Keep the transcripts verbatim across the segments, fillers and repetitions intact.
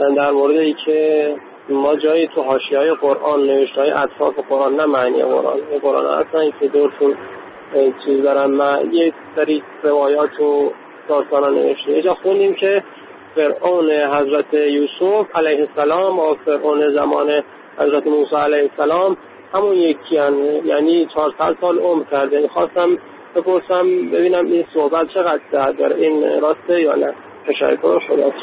در مورد ای که ما جایی تو حاشیه‌های قرآن نوشته‌های اطراف قرآن نه معنی قرآن قرآن اصلا که دورتون چیز دارن ما یه سری روایات و داستانا نوشته. یه جا خوندیم که فرعون حضرت یوسف علیه السلام و فرعون زمان حضرت موسی علیه السلام همون یکی هن. یعنی چهارصد سال عمر کرده. خواستم بپرسم ببینم این صحبت چقدر داره، این راسته یا نه؟ تشکر خدا.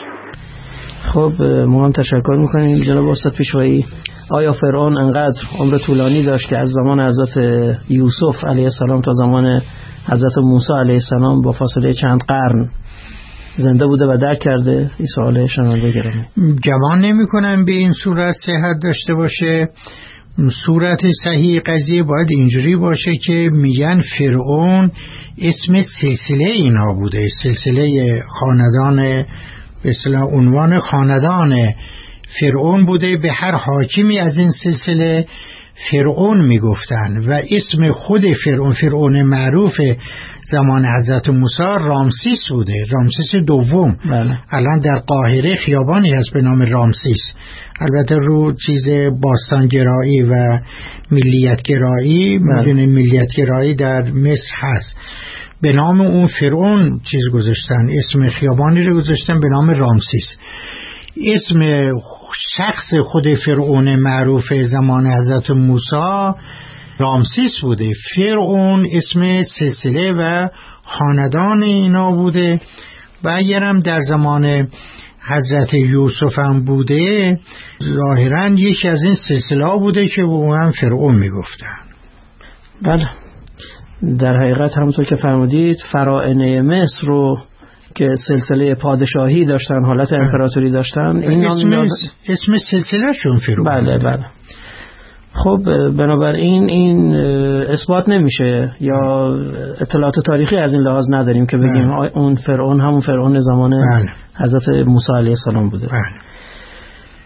خب ما هم تشکر میکنیم جناب استاد پیشوایی. آیا فرعون انقدر عمر طولانی داشت که از زمان حضرت یوسف علیه السلام تا زمان حضرت موسی علیه السلام با فاصله چند قرن زنده بوده و درک کرده؟ این سوال شنونده گرامی. گمان نمی کنم به این صورت صحت داشته باشه. صورت صحیح قضیه باید اینجوری باشه که میگن فرعون اسم سلسله اینا بوده، سلسله خاندان، به اصطلاح عنوان خاندان فرعون بوده. به هر حاکمی از این سلسله فرعون میگفتن و اسم خود فرعون، فرعون معروف زمان حضرت موسی رامسیس بوده، رامسیس دوم. بله. الان در قاهره خیابانی هست به نام رامسیس. البته رو چیز باستانگرایی و ملیتگرایی، میدونه ملیتگرایی در مصر هست، به نام اون فرعون چیز گذاشتن، اسم خیابانی رو گذاشتن به نام رامسیس. اسم شخص خود فرعون معروف زمان حضرت موسی رامسیس بوده. فرعون اسم سلسله و خاندان اینا بوده و اگرم در زمان حضرت یوسف هم بوده ظاهراً یکی از این سلسله بوده که به اون فرعون میگفتن. بله، در حقیقت همونطور که فرمودید فراعنه مصر رو که سلسله پادشاهی داشتن، حالت امپراتوری داشتن، این اسم, نام... اسم سلسله شون فرعون. بله بله. خب بنابراین این اثبات نمیشه یا اطلاعات تاریخی از این لحاظ نداریم که بگیم بله. اون فرعون همون فرعون زمان بله. حضرت موسی علیه السلام بوده. بله.